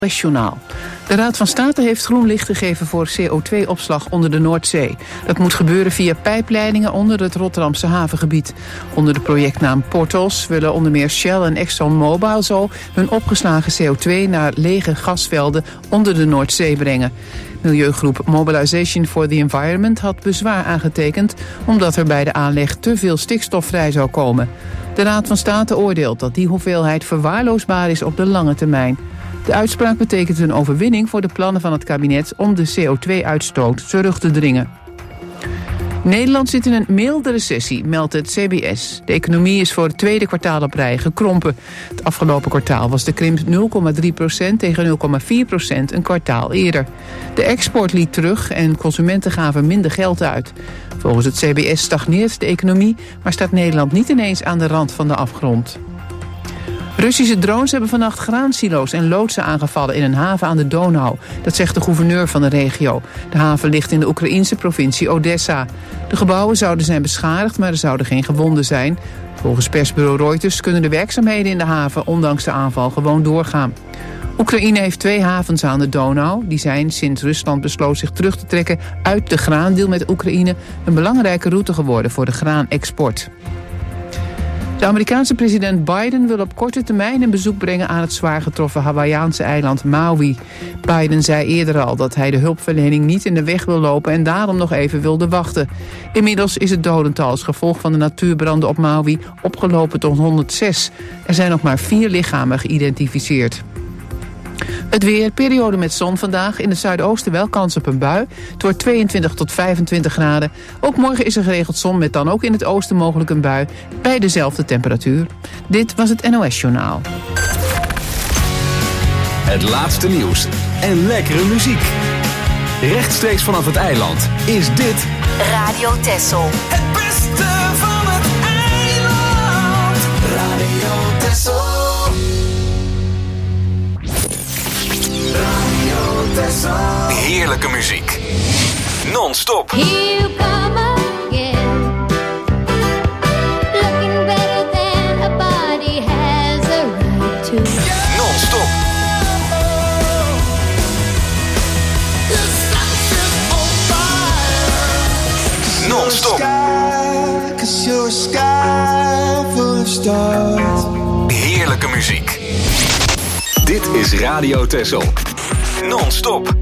Journaal. De Raad van State heeft groen licht gegeven voor CO2-opslag onder de Noordzee. Dat moet gebeuren via pijpleidingen onder het Rotterdamse havengebied. Onder de projectnaam Portos willen onder meer Shell en ExxonMobil zo hun opgeslagen CO2 naar lege gasvelden onder de Noordzee brengen. Milieugroep Mobilization for the Environment had bezwaar aangetekend omdat er bij de aanleg te veel stikstof vrij zou komen. De Raad van State oordeelt dat die hoeveelheid verwaarloosbaar is op de lange termijn. De uitspraak betekent een overwinning voor de plannen van het kabinet om de CO2-uitstoot terug te dringen. Nederland zit in een milde recessie, meldt het CBS. De economie is voor het tweede kwartaal op rij gekrompen. Het afgelopen kwartaal was de krimp 0,3% tegen 0,4% een kwartaal eerder. De export liet terug en consumenten gaven minder geld uit. Volgens het CBS stagneert de economie, maar staat Nederland niet ineens aan de rand van de afgrond. Russische drones hebben vannacht graansilo's en loodsen aangevallen in een haven aan de Donau. Dat zegt de gouverneur van de regio. De haven ligt in de Oekraïense provincie Odessa. De gebouwen zouden zijn beschadigd, maar er zouden geen gewonden zijn. Volgens persbureau Reuters kunnen de werkzaamheden in de haven ondanks de aanval gewoon doorgaan. Oekraïne heeft 2 havens aan de Donau. Die zijn, sinds Rusland besloot zich terug te trekken uit de graandeal met Oekraïne, een belangrijke route geworden voor de graanexport. De Amerikaanse president Biden wil op korte termijn een bezoek brengen aan het zwaar getroffen Hawaïaanse eiland Maui. Biden zei eerder al dat hij de hulpverlening niet in de weg wil lopen en daarom nog even wilde wachten. Inmiddels is het dodental als gevolg van de natuurbranden op Maui opgelopen tot 106. Er zijn nog maar 4 lichamen geïdentificeerd. Het weer, periode met zon vandaag. In het zuidoosten wel kans op een bui. Het wordt 22 tot 25 graden. Ook morgen is er geregeld zon met dan ook in het oosten mogelijk een bui. Bij dezelfde temperatuur. Dit was het NOS Journaal. Het laatste nieuws en lekkere muziek. Rechtstreeks vanaf het eiland is dit Radio Texel. Het beste van het eiland. Radio Texel. heerlijke muziek. Non-stop. Here you come again. Looking better than a body has a right to. Non-stop. Non-stop. 'Cause you're a sky full of stars. Heerlijke muziek. Dit is Radio Texel. Non-stop.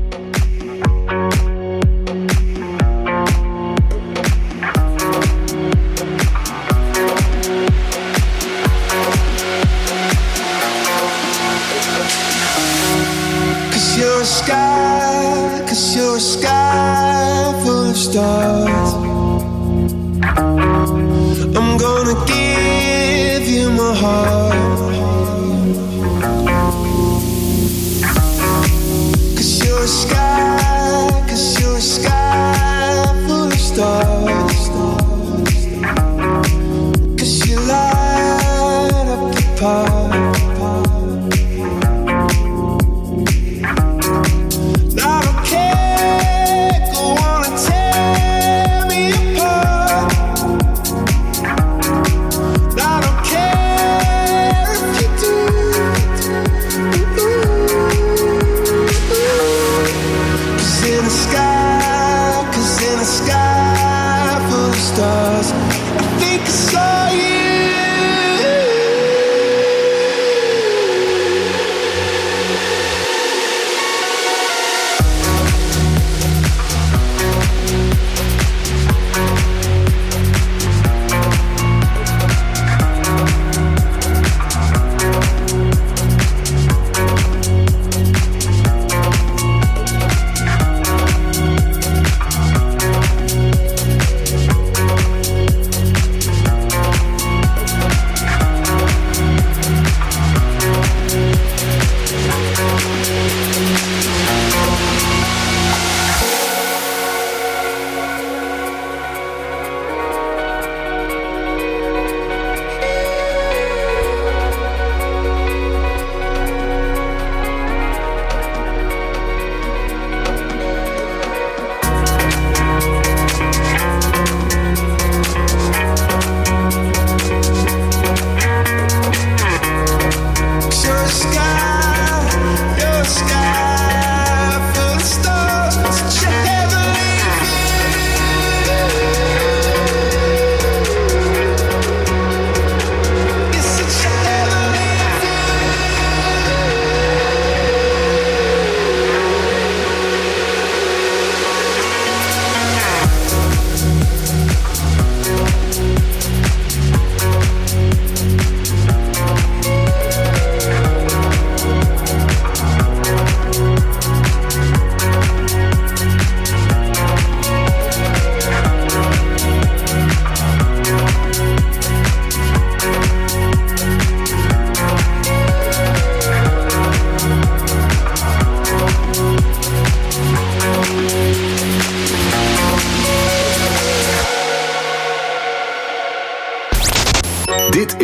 Cause you're a sky full of stars. I'm gonna give you my heart. Cause you're a sky full of stars. Cause you light up the park. Here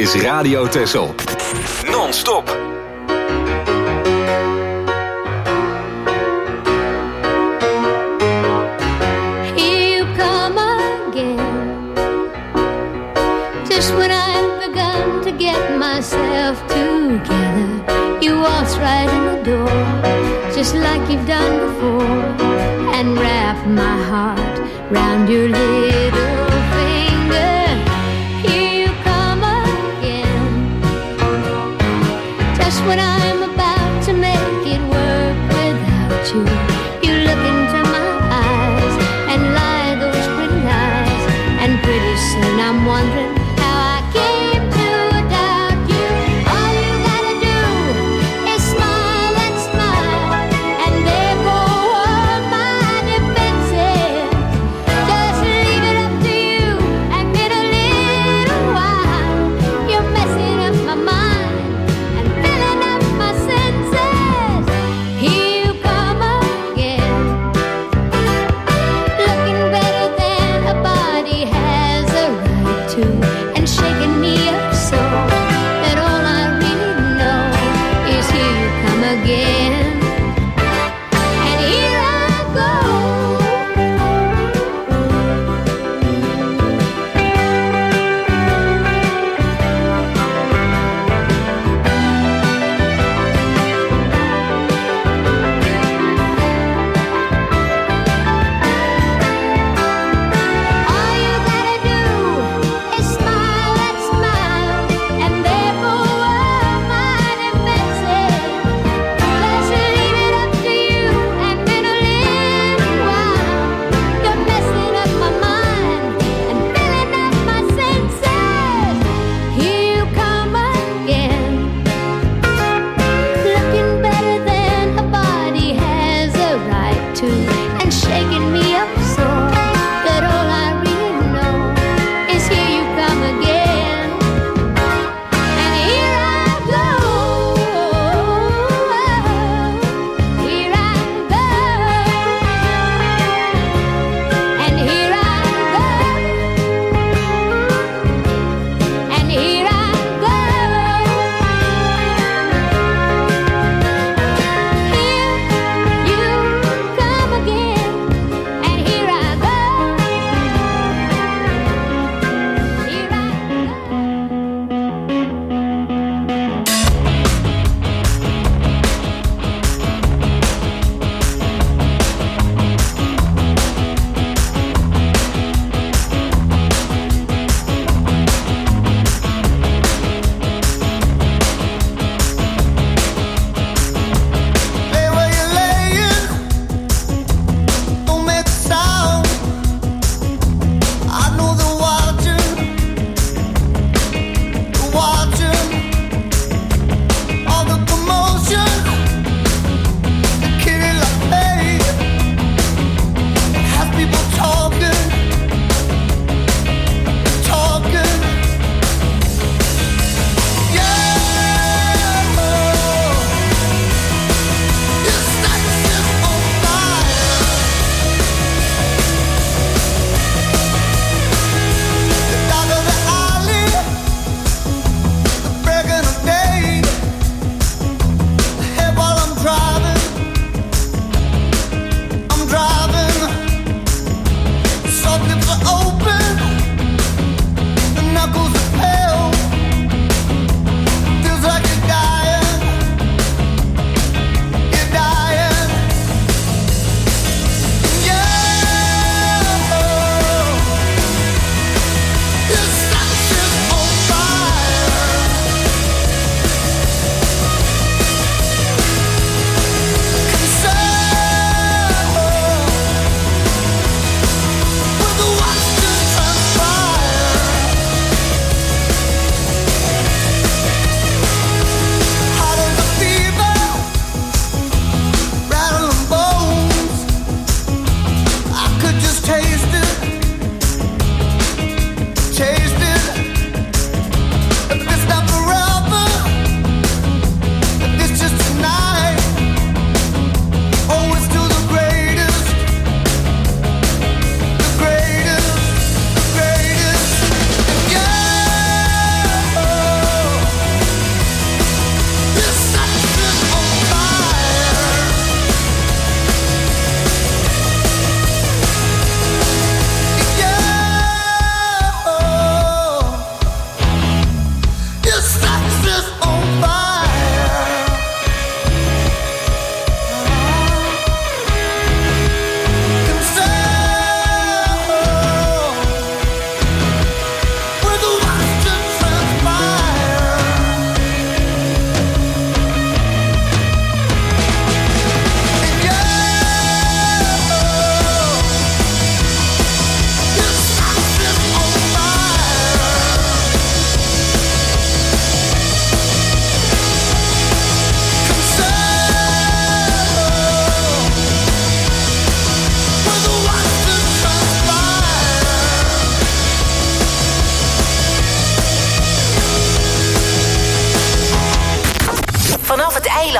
is Radio Texel. Non-stop. Just when I've begun to get myself together, you waltz right in the door, just like you've done before, and wrap my heart round your little finger. Here you come again. Just when I'm about to make it work without you, you look into my eyes and lie those pretty lies, and pretty soon I'm wondering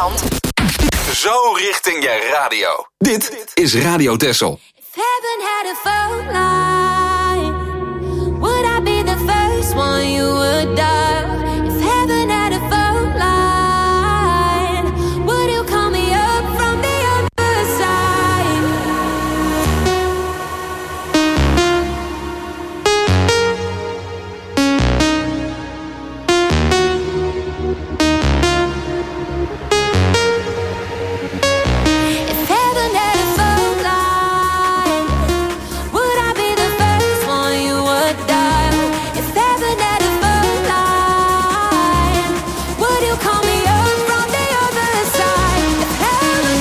land. Zo richting je radio. Dit is Radio Texel. If heaven had a phone line, would I be the first one you would dial? If heaven had a phone line, would you call me up from the other side? If heaven had a phone line, would I be the first one you would dial? If heaven had a phone line, would you call me up from the other side? If heaven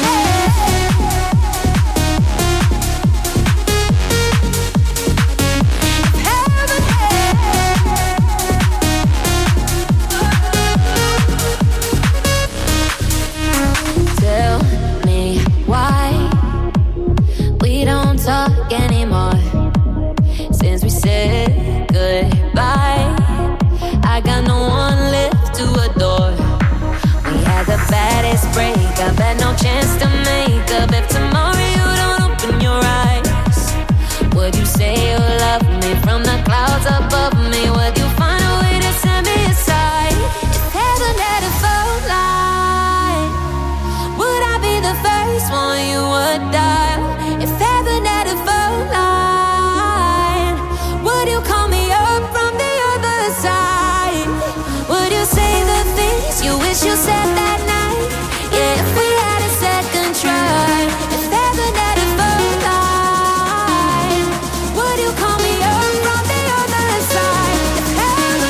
Tell me why we don't talk anymore. Since we said goodbye, I got no one left to adore. We had the baddest breakup, had no chance to make up. If tomorrow you don't open your eyes, would you say you love me from the clouds above me? Would you find a way to set me aside? If heaven had a phone line, would I be the first one you would dial? If heaven had a phone line, would you call me up from the other side? Would you say the things you wish you said that night? Yeah, if we had a second try. If heaven had a phone line, would you call me up from the other side? If heaven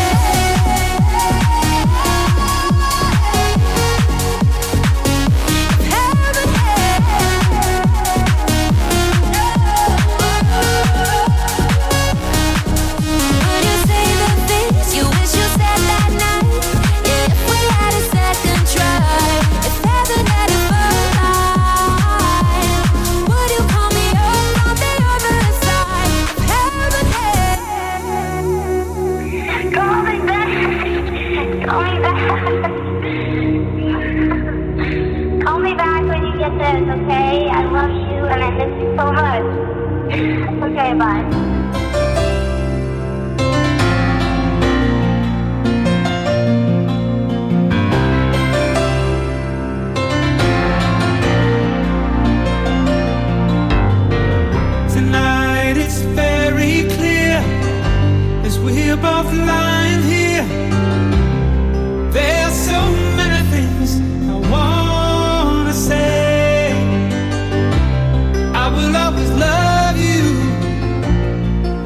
Would you say the things you wish you said that night? Yeah, if we had a second try. If heaven had a phone line, would you call me up from the other side? If heaven Call me back. Call me back. Call me back when you get this, okay? I love you and I miss you so much. Okay, bye. Tonight it's very clear as we're both lying here. There's so many things I wanna say. I will always love you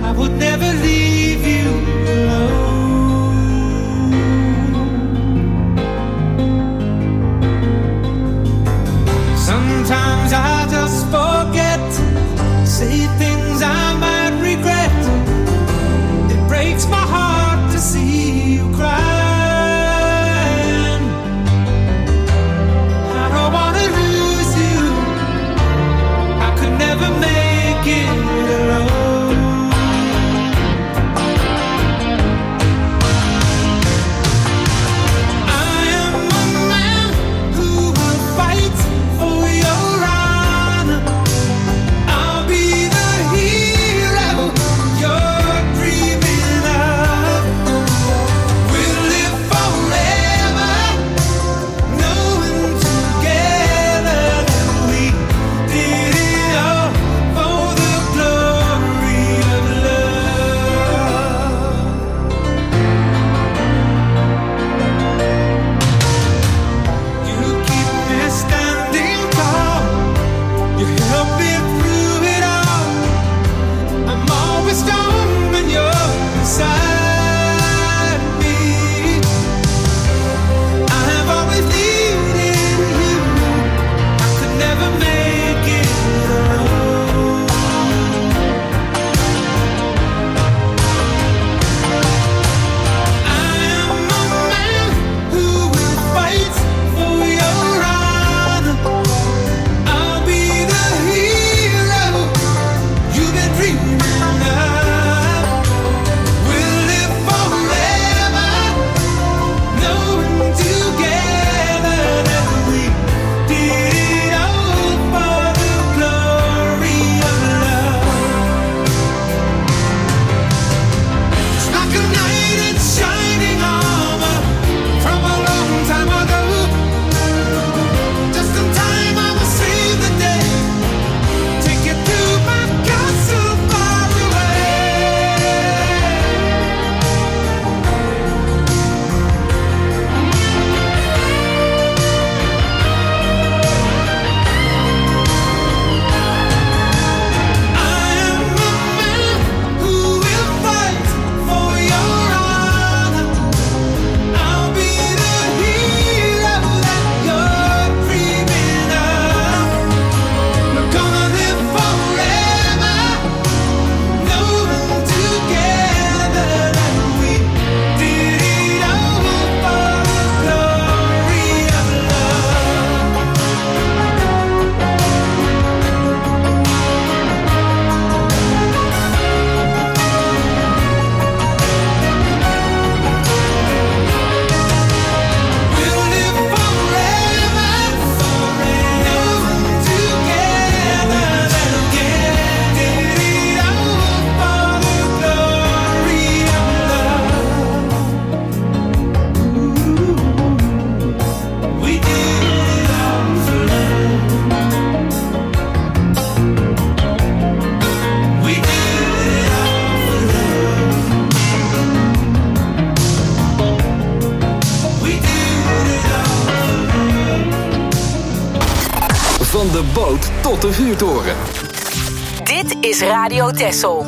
Van de boot tot de vuurtoren. Dit is Radio Texel.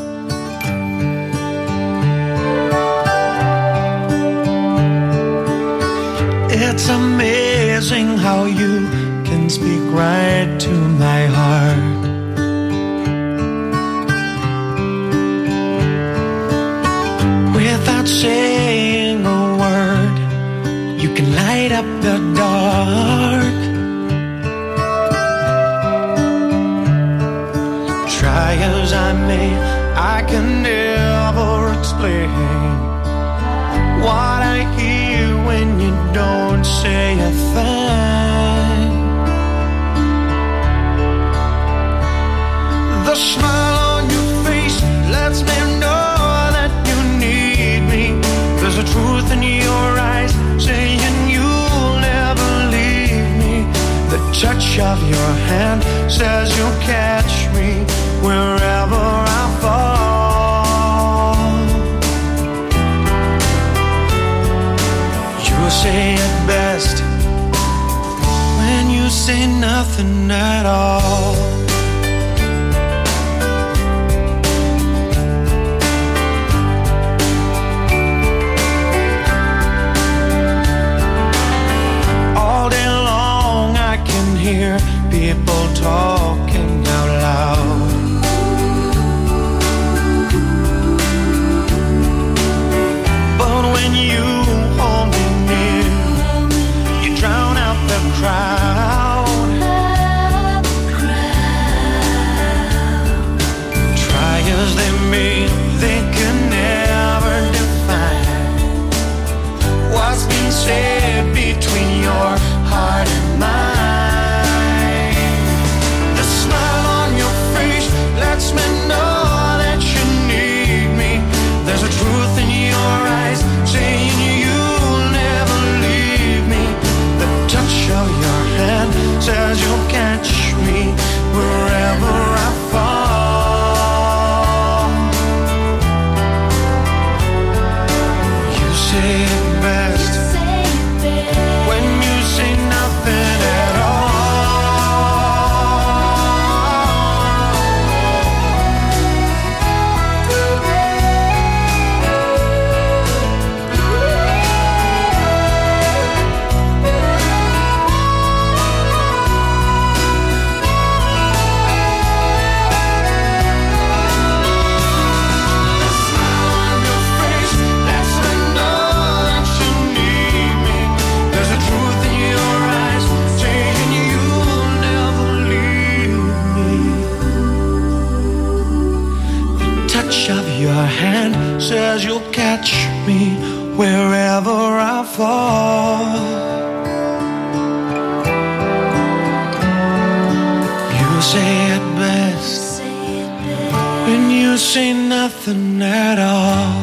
It's amazing how you can speak right to my heart. Without saying a word, you can light up the dark. Try as I may, I can never explain what I hear when you don't say a thing. The smile on your face lets me know that you need me. There's a truth in your eyes saying you'll never leave me. The touch of your hand says you'll catch me wherever I fall. You say it best when you say nothing at all. All day long I can hear people talking out loud. But when you hold me near, you drown out the crowd. Try as they may, they can never define what's been said between your heart and mine. The smile on your face lets me know that you need me. There's a truth in your eyes saying you'll never leave me. The touch of your hand says you'll catch me wherever I fall. You say it best when you say nothing at all. Your hand says you'll catch me wherever I fall. You say it best when you say nothing at all.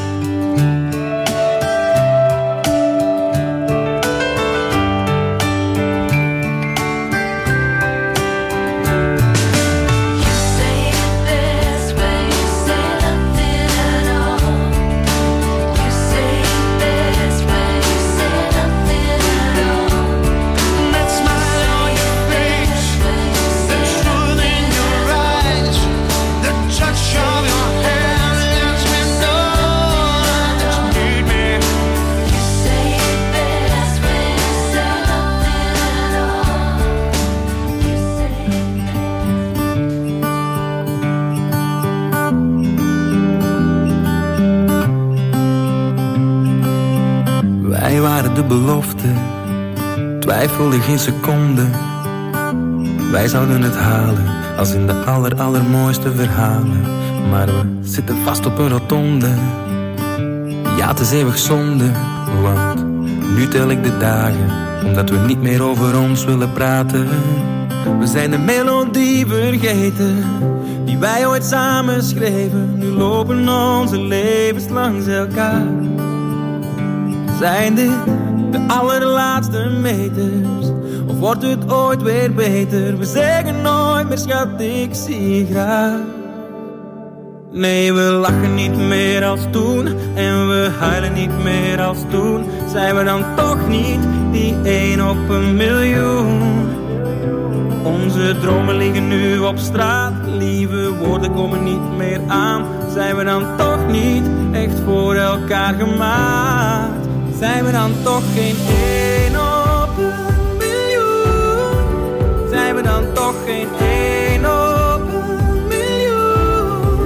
Wij waren de belofte, twijfelde geen seconde. Wij zouden het halen, als in de allermooiste verhalen. Maar we zitten vast op een rotonde. Ja, het is eeuwig zonde, want nu tel ik de dagen, omdat we niet meer over ons willen praten. We zijn de melodie vergeten, die wij ooit samen schreven. Nu lopen onze levens langs elkaar. Zijn dit de allerlaatste meters? Of wordt het ooit weer beter? We zeggen nooit meer schat, ik zie je graag. Nee, we lachen niet meer als toen en we huilen niet meer als toen. Zijn we dan toch niet die 1 op 1 miljoen? Onze dromen liggen nu op straat. Lieve woorden komen niet meer aan. Zijn we dan toch niet echt voor elkaar gemaakt? Zijn we dan toch geen 1 op 1 miljoen? Zijn we dan toch geen 1 op 1 miljoen?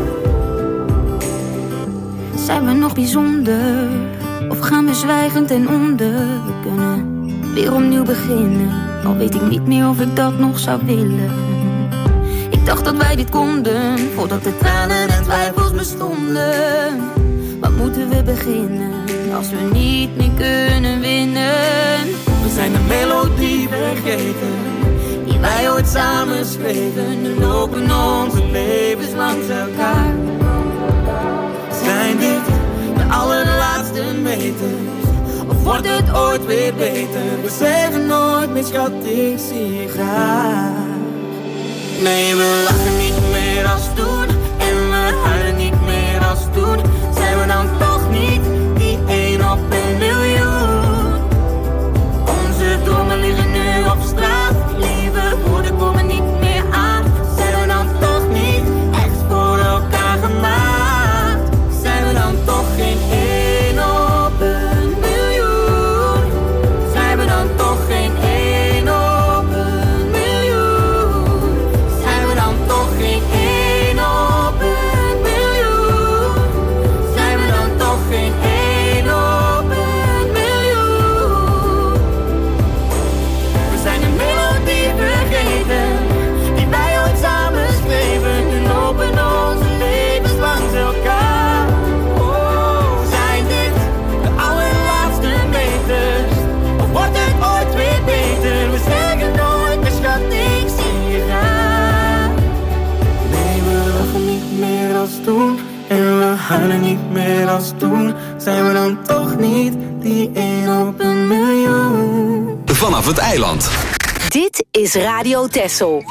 Zijn we nog bijzonder? Of gaan we zwijgend ten onder? We kunnen weer opnieuw beginnen. Al weet ik niet meer of ik dat nog zou willen. Ik dacht dat wij dit konden, voordat de tranen en twijfels bestonden. Waar moeten we beginnen, als we niet meer kunnen winnen? We zijn de melodie vergeten, die wij ooit samen schreven. Nu lopen onze levens langs elkaar. Zijn dit de allerlaatste meters? Of wordt het ooit weer beter? We zeggen nooit meer schat, ik zie je graag. Nee, we lachen niet meer als toen. En we huilen niet meer als toen. Zijn we dan toch niet die 1 op 1 miljoen? Onze dromen liggen nu op straat. Lieve woorden komen niet meer aan. Zijn we dan toch niet echt voor elkaar gemaakt? Zijn we dan toch geen 1 op 1 miljoen? Zijn we dan toch geen 1 op 1 miljoen? Zijn we dan toch geen 1 op 1 miljoen? Zijn we dan toch geen 1 op 1 miljoen? We zijn een melodie vergeten, die wij ooit samen schreven. Nu lopen onze levens langs elkaar. Oh, zijn dit de allerlaatste meters? Of wordt het ooit weer beter? We zeggen nooit meer schat, ik zie je graag. Nee, we lachen niet meer als toen. En we huilen niet meer als toen. Zijn we dan toch niet die 1 op 1 miljoen? Vanaf het eiland. Dit is Radio Texel.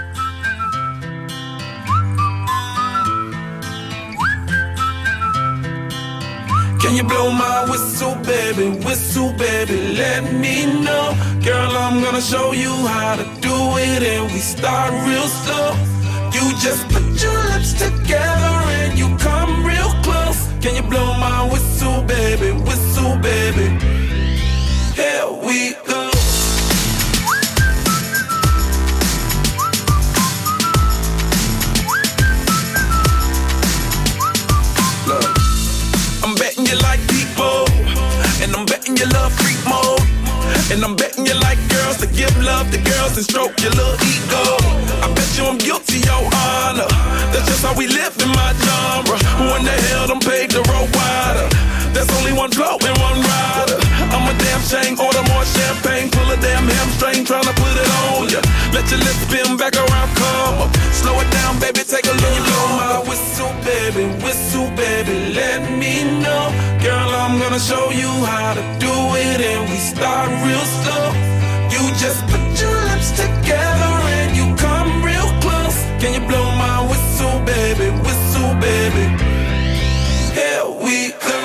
Can you blow my whistle, baby, let me know. Girl, I'm gonna show you how to do it, and we start real slow. You just put your lips together and you come real close. Can you blow my whistle, baby, here we go. Look, I'm betting you like people, and I'm betting you love freak mode, and I'm betting you like girls to give love to girls and stroke your little ego. I bet you I'm guilty, your honor. That's just how we live in my genre. Who in the hell done paved the road wider? There's only one blow and one rider. I'm a damn shame, order more champagne, pull a damn hamstring, tryna put it on ya. Let your lips spin back around, come up. Slow it down, baby, take a look. Blow my whistle, baby, let me know. Girl, I'm gonna show you how to do it, and we start real slow. You just put your lips together and you come real close. Can you blow my whistle, baby, here we go.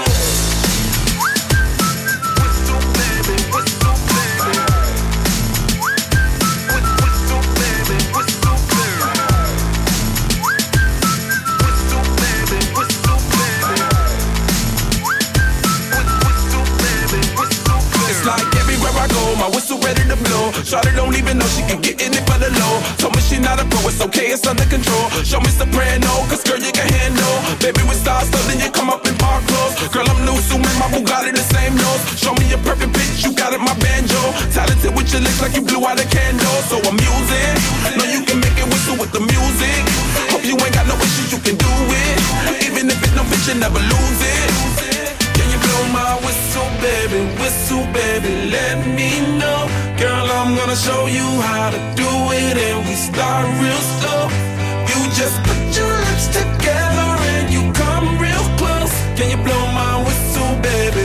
My whistle ready to blow. Shawty don't even know she can get in it for the low. Told me she not a pro, it's okay, it's under control. Show me soprano, cause girl you can handle. Baby with stars, so then you come up in park clothes. Girl I'm new, so in my Bugatti the same nose. Show me a perfect pitch, you got it, my banjo. Talented with your lips like you blew out a candle. So I'm using, know you can make it whistle with the music. Hope you ain't got no issues, you can do it. Even if it no bitch, you never lose it. Can you blow my whistle, baby, let me know. Girl, I'm gonna show you how to do it, and we start real slow. You just put your lips together and you come real close. Can you blow my whistle, baby,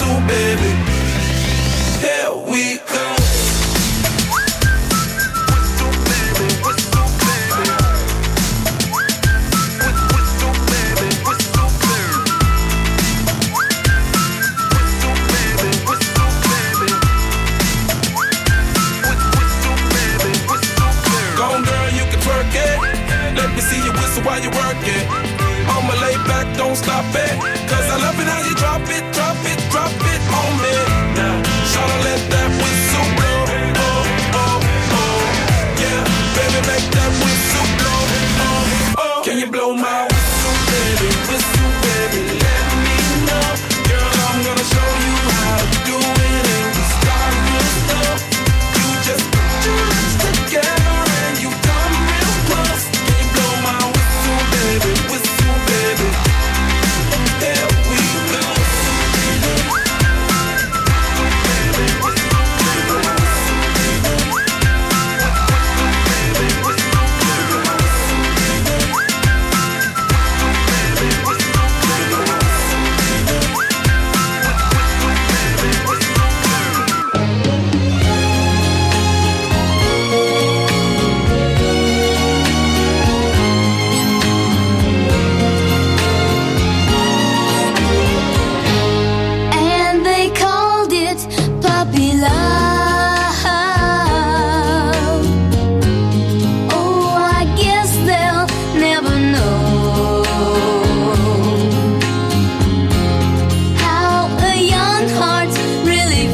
here we go. while you work it. I'ma lay back, don't stop it. Cause I love it how you drop it, drop it, drop it on me. Now, shout out, let that whistle blow. Oh, oh, oh. Yeah, baby, make that whistle blow. Oh, oh. Can you blow my whistle, baby? Whistle, baby, let me know. Girl, I'm gonna show you how to do it. And we start real slow. You just put your lips together and you come real close. Can you blow my whistle, baby? Whistle, baby. There we go. And they called it puppy love. Oh, I guess they'll never know how a young heart really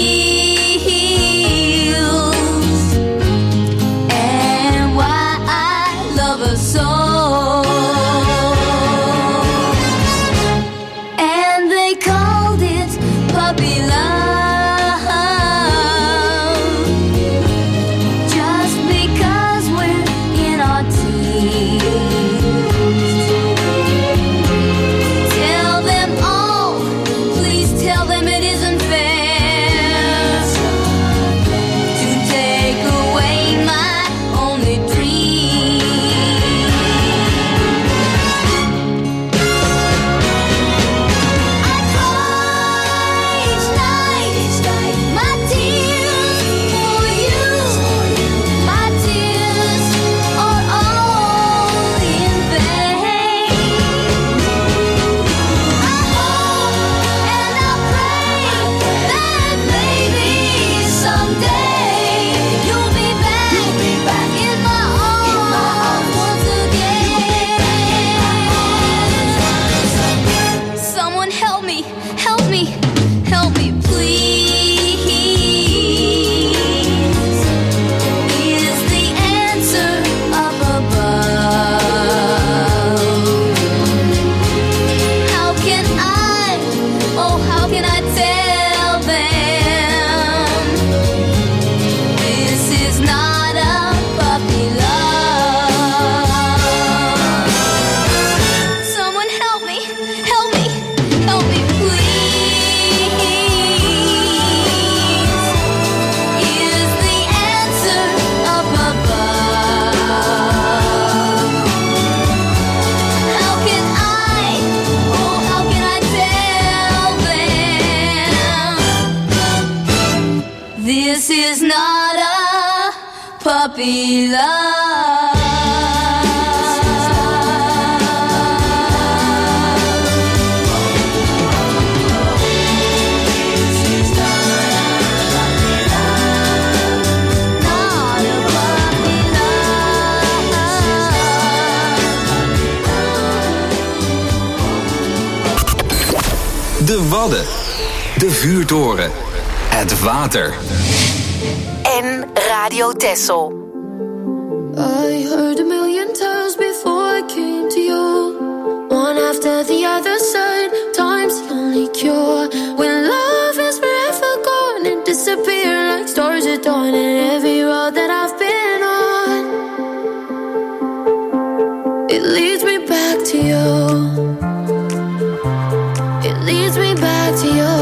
feels and why I love her so. And they called it puppy love just because we're in our teens. Tell them all, please tell them it isn't fair to take away my only dream. I cry each night, my tears for you. My tears are all in vain. I hope and I pray that maybe someday you'll be back in my arms once again. Someone help me, help me, help me, please. Is the answer up above? How can I, oh, how can I tell them this is not a puppy love? Someone help me, help me, help me, please. Is the answer up above? How can I, oh, how can I tell them this is not a puppy love? Not a puppy love. De Wadden. De Vuurtoren. Het water. En Radio Texel. I heard a million times before I came to you. One after the other said, time's the only cure. When love is forever gone and disappear like stars at dawn. And every road that I've been on, it leads me back to you. It leads me back to you.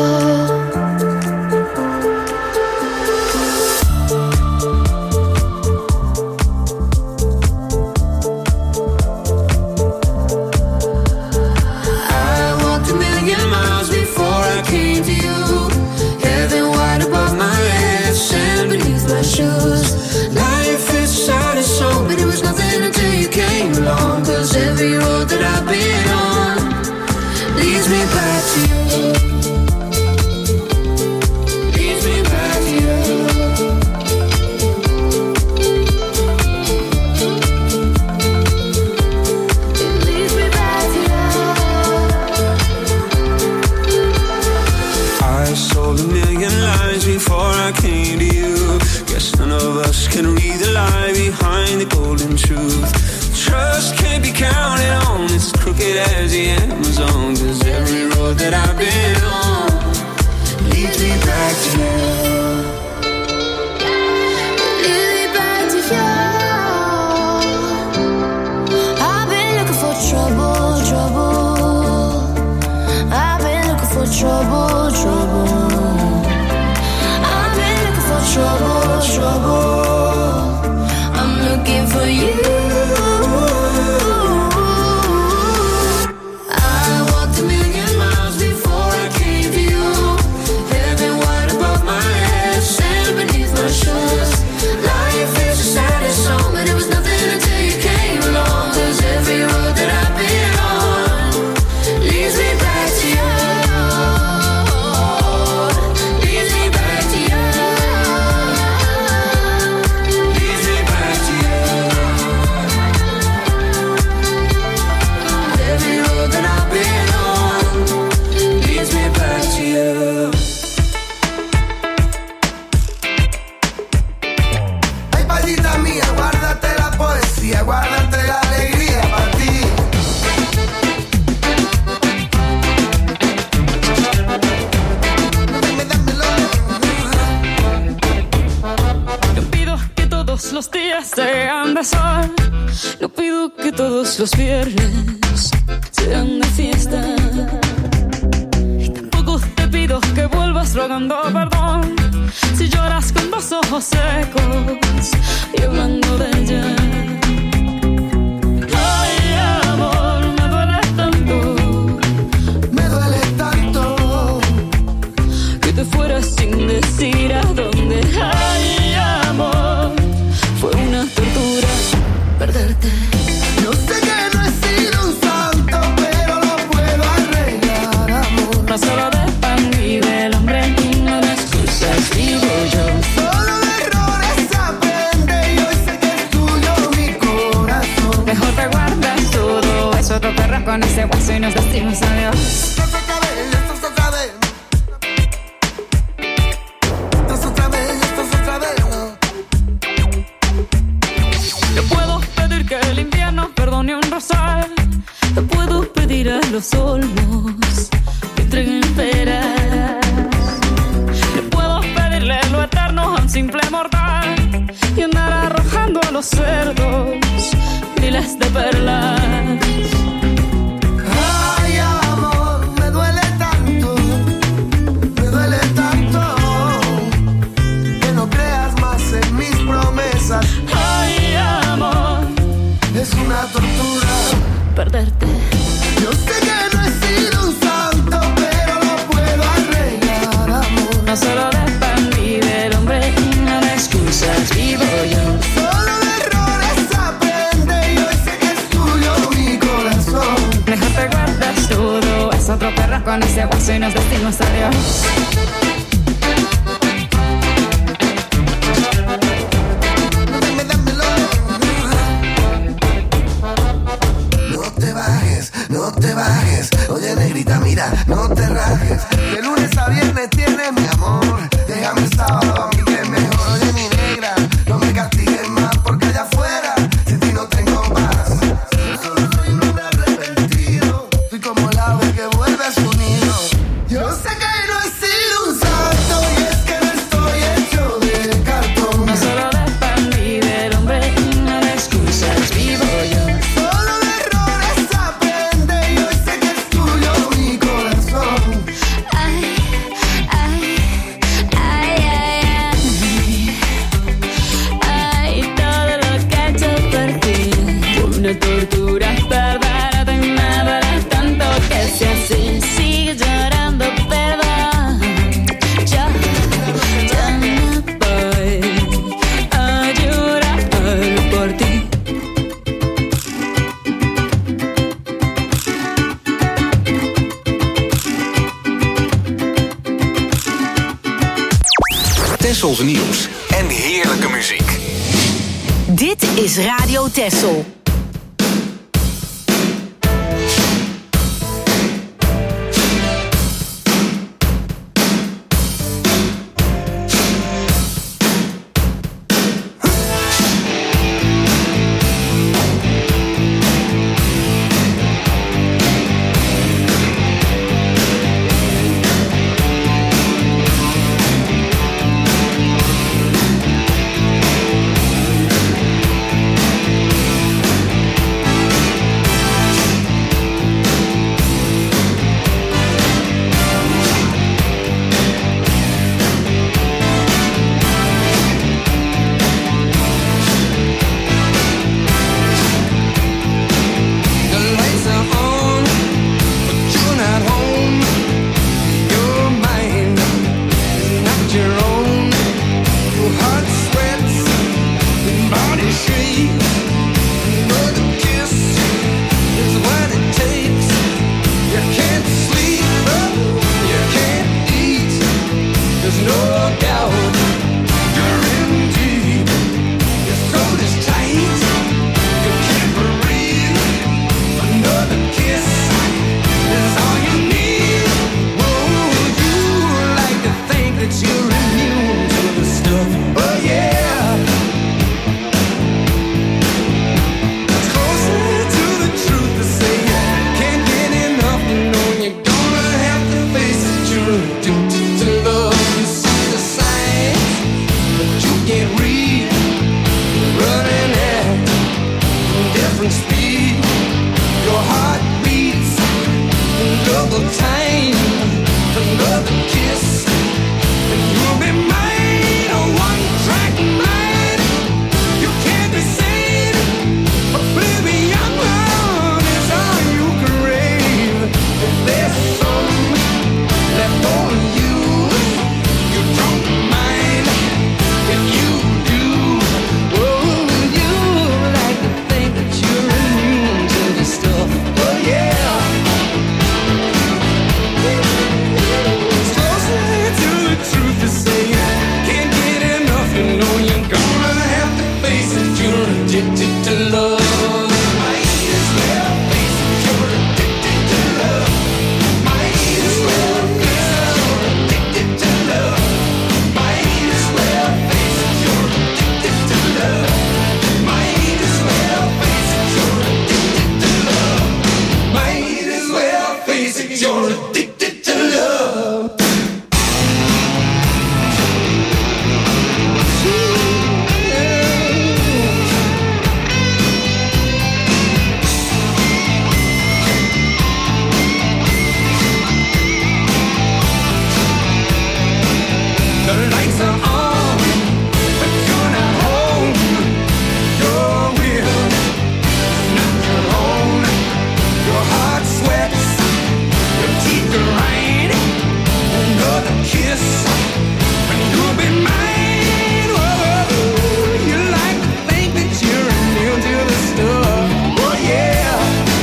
Life is sad and so, but it was nothing until you came along. 'Cause every road that I've been on, you. I walked a million miles before I came to you. Heaven wide above my head, sand beneath my shoes. Life is a saddest song, but it was nothing until you came along. 'Cause every road that I've been on leads me back to you. Leads me back to you. Leads me back to you. Every road that I've been on leads me back to you. Ay, payita mía, guárdate la poesía, guárdate la alegría para ti. Dámelo. No pido que todos los días sean de sol. No pido que todos los viernes sean de fiesta. Y tampoco te pido que vuelvas rogando perdón si lloras con los ojos secos y hablando de ella. Ay, amor, me duele tanto Me duele tanto. que te fueras sin decir a dónde. Ay, amor, fue una tortura perderte. Yo sé que no he sido un santo, pero lo puedo arreglar, amor. No solo de pan vive el hombre, no de excusas vivo yo. Solo de errores aprende y hoy sé que es tuyo mi corazón. Mejor te guardas todo eso, te perras con ese hueso y nos decimos adiós. Esto es otra vez, esto es otra vez. Esto es otra vez, esto es otra vez. Yo puedo pedir que el invierno perdone un rosal. Yo puedo pedir a los olmos que entreguen peras. Yo puedo pedirle lo eterno a un simple mortal y andar arrojando a los cerdos miles de perlas. Ay, amor, me duele tanto que no creas más en mis promesas. Ay, amor, Es una tortura. perderte. Yo sé que no he sido un santo, pero lo puedo arreglar, amor. No solo de pan vive el hombre, no de excusas vivo yo. Solo de errores aprende y hoy sé que es tuyo mi corazón. Mejor te guardas todo, es otro perro con ese hueso y nos decimos adiós. Dámelo. No te bajes. Oye, negrita, mira, no te rajes. De lunes a viernes tienes mi amor. Déjame el sábado a mí que es mejor. Oye, mi negra, no me castigues más porque allá afuera sin ti no tengo paz. Yo solo soy un hombre arrepentido. Soy como el ave que vuelve a su nido. Yo sé que no he sido un santo y es que no estoy hecho de cartón. No solo de pan vive el hombre, no de excusas vivo yo. Solo de errores aprende y hoy sé que es tuyo mi corazón. Ay, ay, ay, ay, ay, todo lo que he hecho por ti. Una tortura perderte, me duele tanto que sea así. Sigue llorando, perdón. Yo No voy a llorar por ti. Tessels nieuws en heerlijke muziek. Dit is Radio Tessel. addicted to love. Might as well face it, you're addicted to love. Might as well face it, you're addicted to love. Might as well face it, you're addicted to love. Might as well face it, you're addicted to love. Might as well face it, you're addicted to love. The lights are on, but you're not home. Your will is not your own. Your heart sweats, your teeth grind. Another kiss, and you'll be mine. Whoa, you like to think that you're immune to the stuff. Oh yeah.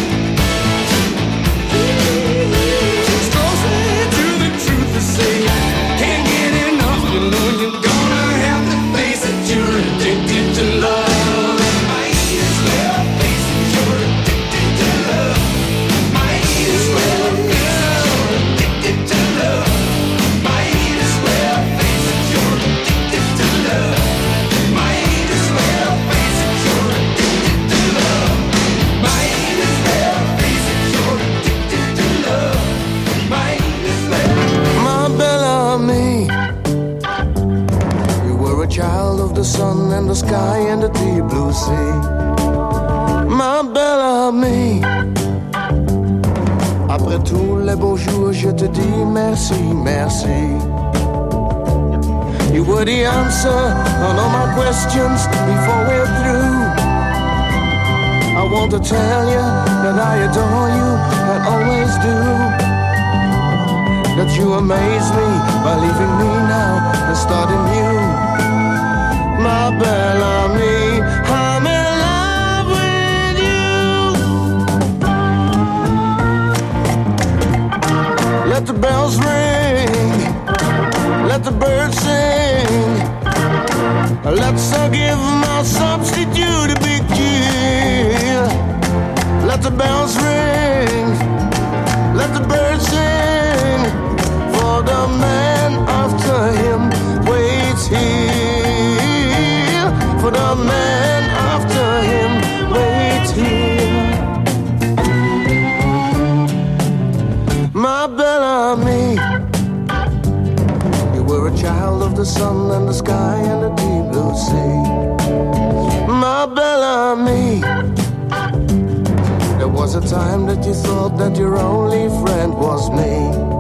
It's closer to the truth to say. Can't get enough, you know you're gonna have to face it. You're addicted to love. Might as well face it, you're addicted to love. Might as well face it, you're addicted to love. Might as well face it, you're addicted to love. Might as well face it, you're addicted to love. Might as well face it, you're addicted to love. Might as well. My Bellamy, you were a child of the sun and the sky and the deep blue sea. My Bellamy, après tous les beaux jours, je te dis merci, merci. You were the answer on all my questions before we're through. I want to tell you that I adore you and always do. That you amaze me by leaving me now and starting new. My Bellamy, I'm in love with you. Let the bells ring, let the birds sing. Let's give my substitute a big cheer. Let the bells ring, let the birds sing. For the man after him waits here. For the man after him waits here. My Bellamy, you were a child of the sun and the sky and the deep blue sea. My Bellamy, there was a time that you thought that your only friend was me.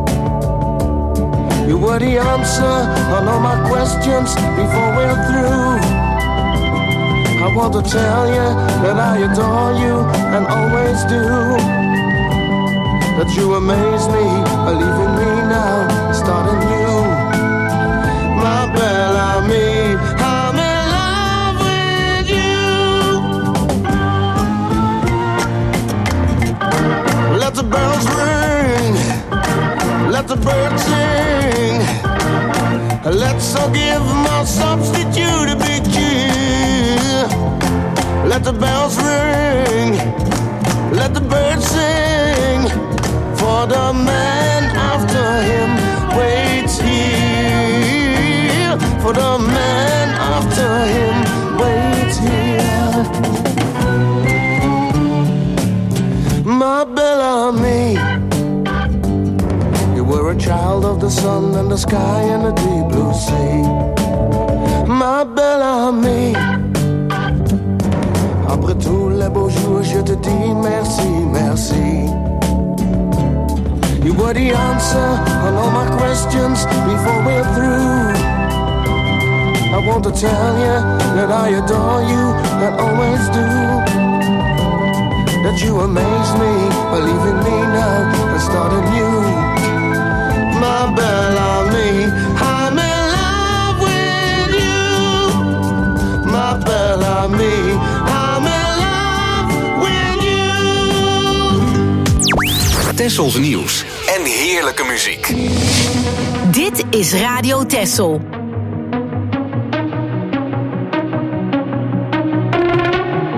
You were the answer on all my questions before we're through. I want to tell you that I adore you and always do. That you amaze me by leaving me now, starting new. My Bellamy, I'm in love with you. Let the bells ring, let the birds sing. Let's give my substitute a big cheer. Let the bells ring, let the birds sing. For the man after him waits here. For the man after him waits here. My Bellamy, you were a child of the sun and the sky and the deep blue sea. Ma Bellamy, après tous les beaux jours, je te dis merci, merci. You were the answer on all my questions before we're through. I want to tell you that I adore you and always do. That you amaze me by leaving me now and starting new. My Bellamy, I'm in love with you. My Bellamy, I'm in love with you. Tessels nieuws en heerlijke muziek. Dit is Radio Tessel.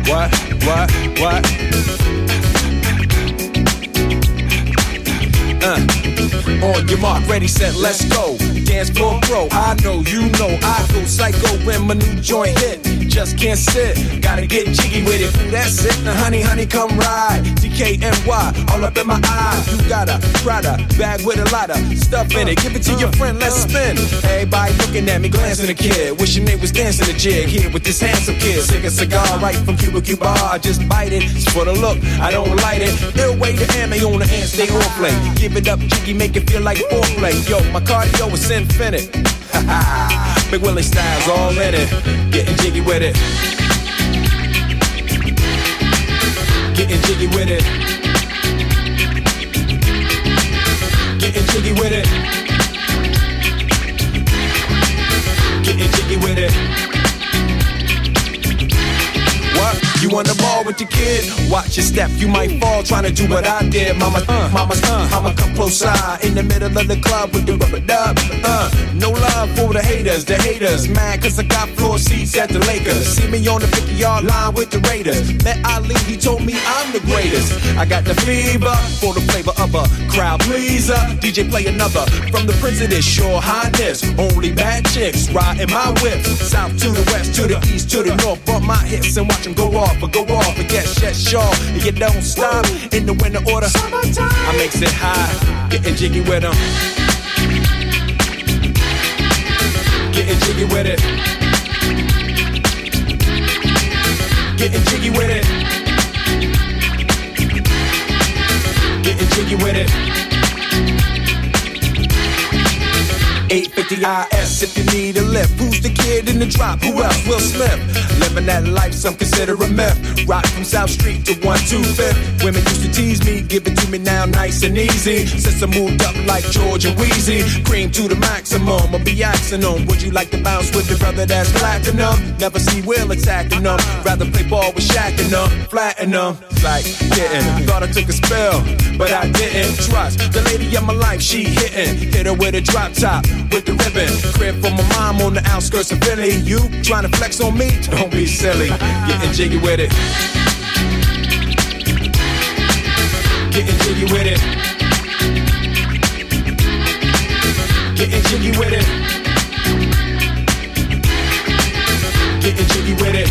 What? On your mark, ready, set, let's go. Dance floor pro, I know, you know, I go psycho when my new joint hit. Just can't sit, gotta get jiggy with it. Ooh, that's it, now honey, come ride. DKNY, all up in my eye. You got a Prada bag with a lot of stuff in it. Give it to your friend, let's spin. Everybody looking at me, glancing a kid. Wishing they was dancing a jig here with this handsome kid. Sick a cigar right from Cuba Cuba. I just bite it, it's for the look, I don't light it. Ill way to ammo on the hand, stay on play. Give it up, jiggy, make it feel like foreplay. Yo, my cardio is infinite. Big Willie style's all in it. Getting jiggy with it. Getting jiggy with it. Getting jiggy with it. Getting jiggy with it. What? You on the ball with your kid? Watch your step, you might fall trying to do what I did. Mama, I'ma come close side in the middle of the club with the rubber dub. No love for the haters, mad cause I got floor seats at the Lakers. See me on the 50-yard line with the Raiders. Met Ali, he told me I'm the greatest. I got the fever for the flavor of a crowd pleaser. DJ play another from the Prince of this Your Highness. Only bad chicks riding my whip. South to the west, to the east, to the north. Bump my hips and watch them go off. But go off and get shut sure. And you don't stop in the winter order. I makes it high, getting jiggy with them. Getting jiggy with it. Getting jiggy with it. Getting jiggy with it. 850 IS if you need a lift. Who's the kid in the drop? Who else? Will Smith. Living that life, some consider a myth. Rock from South Street to 125th. Women used to tease me, give it to me now nice and easy. Since I moved up like George and Wheezy, cream to the maximum, I'll be axing them. Would you like to bounce with the brother that's platinum? Never see Will attacking them. Rather play ball with Shaq and them, flatten them. Like getting, thought I took a spell, but I didn't. Trust the lady of my life, she hitting. Hit her with a drop top, with the ribbon. Crib for my mom on the outskirts of Philly. You trying to flex on me? Don't be silly. Getting jiggy with it. Getting jiggy with it. Getting jiggy with it. Getting jiggy with it.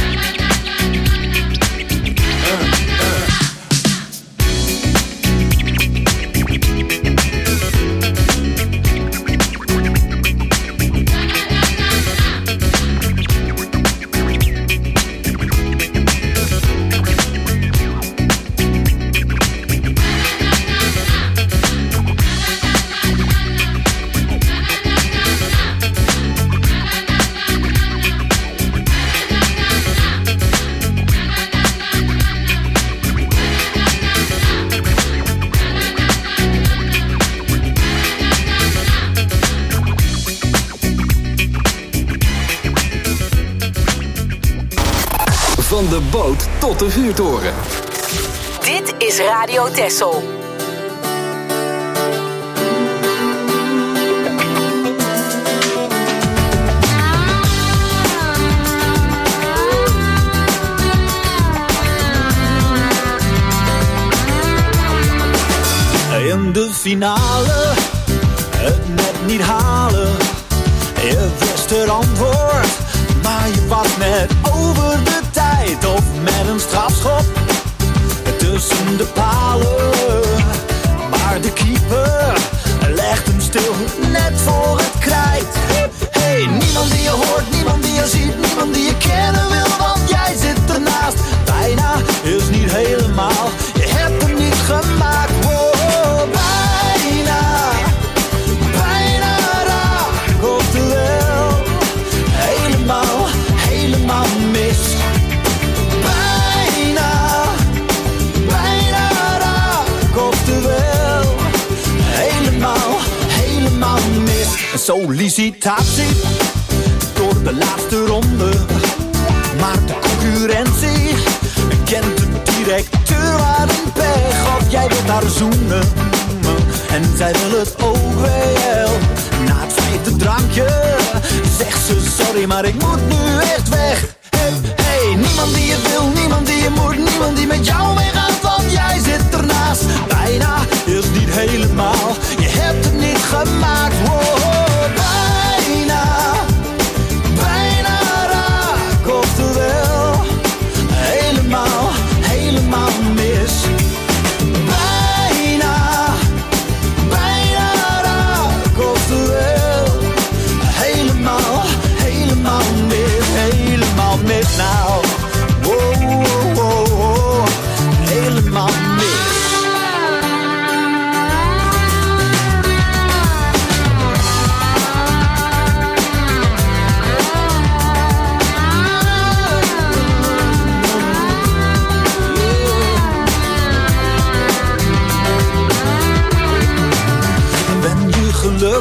Van de boot tot de vuurtoren. Dit is Radio Texel. In de finale, het net niet halen. Je wist het antwoord, maar je was net over de tijd. Of met een strafschop tussen de palen. Maar de keeper legt hem stil, net voor het krijt. Hey, niemand die je hoort, niemand die je ziet, niemand die je kennen wil, want jij zit ernaast. Bijna is niet helemaal, je hebt hem niet gemaakt. Wow, bijna, bijna raak, oftewel, helemaal, helemaal mis. Bijna, bijna raak, oftewel, helemaal, helemaal mis. Een sollicitatie door de laatste ronde, maar de concurrentie kent de directeur aan een pech. Of jij wilt haar zoenen en zij wil het ook wel. Na het vijfde drankje zegt ze sorry, maar ik moet nu echt weg. Hey, hey, niemand die je wil, niemand die je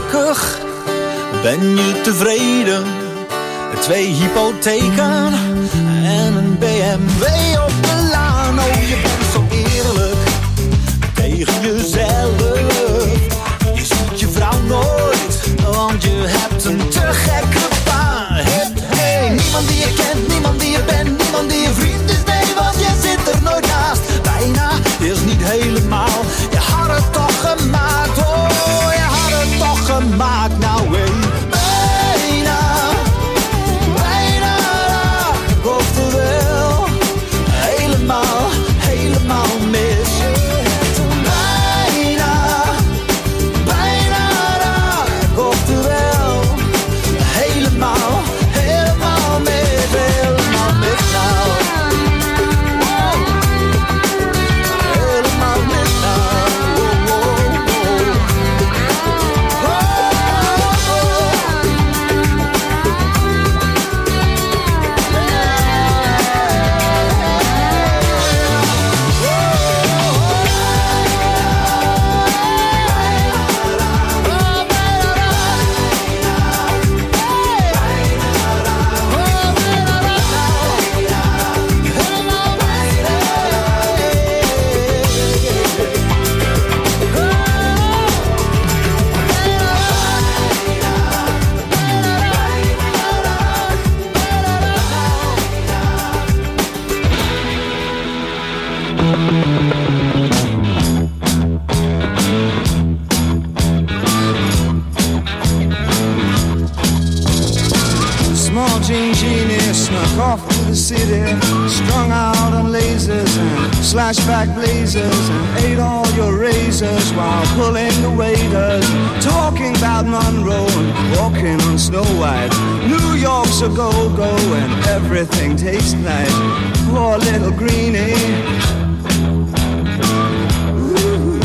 gelukkig? Ben je tevreden? 2 hypotheken en een BMW op de laan. Oh, je bent zo eerlijk tegen jezelf. Je ziet je vrouw nooit, want je hebt een te gekke baan. Hey, niemand die je kent, niemand die je bent, niemand die je vriend is. Nee, want je zit er nooit naast. Bijna is niet helemaal. Je had het toch gemaakt, oh, je had het toch gemaakt. Nou, hey, bijna, bijna, oftewel, helemaal, helemaal mis. Bijna, bijna, oftewel, helemaal, helemaal mis, helemaal mis nou. Helemaal mis nou. Small jean genie snuck off to the city, strung out on lasers and slashback blazers, and ate all your razors while pulling the waiters, talking about Monroe and walking on Snow White. New York's a go-go and everything tastes nice. Poor little greenie. Ooh.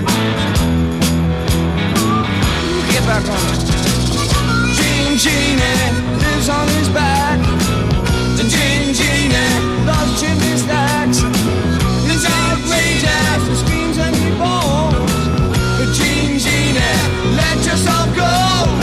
Get back on it. Jean Genie lives on his back. The Jean Genie loves chimney stacks. He's outrageous, he screams and he falls. The Jean Genie, let yourself go.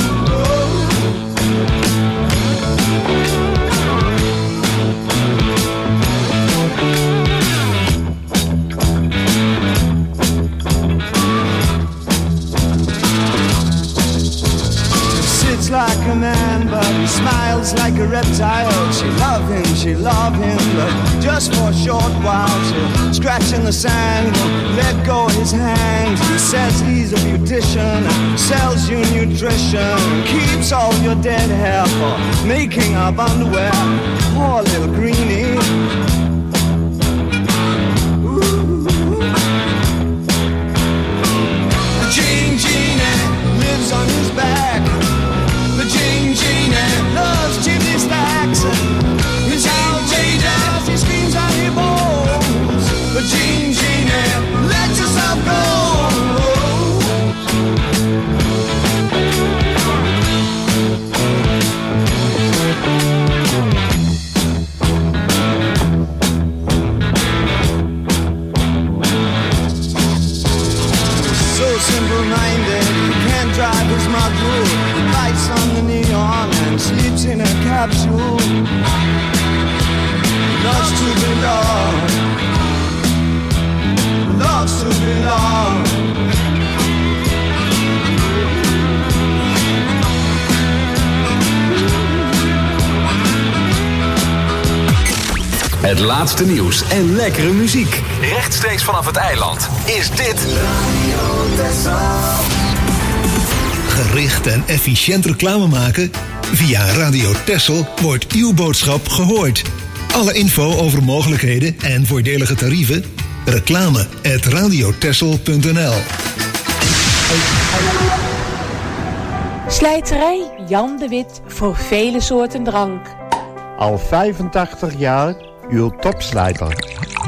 Like a man, but he smiles like a reptile. She love him, but just for a short while. She'll scratch in the sand, won't let go of his hand. He says he's a beautician, sells you nutrition, keeps all your dead hair for making up underwear. Poor little greenie. Ooh. The Jean Genie lives on his back. The Jean Genie loves chimney stacks. He's outrageous, he screams and he bawls. The Jean Genie, let yourself go. So simple-minded, he can't drive his mudroom. He bites on the neon and sleeps in a capsule. Loves to belong, loves to belong. Het laatste nieuws en lekkere muziek. Rechtstreeks vanaf het eiland is dit Radio Texel. Gericht en efficiënt reclame maken? Via Radio Texel wordt uw boodschap gehoord. Alle info over mogelijkheden en voordelige tarieven? reclame@radiotexel.nl. Slijterij Jan de Wit voor vele soorten drank. Al 85 jaar uw topslijter.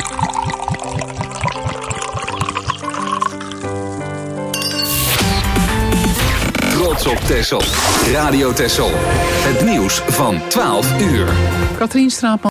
Trots op Texel. Radio Texel. Het nieuws van 12 uur. Katrien Straatman.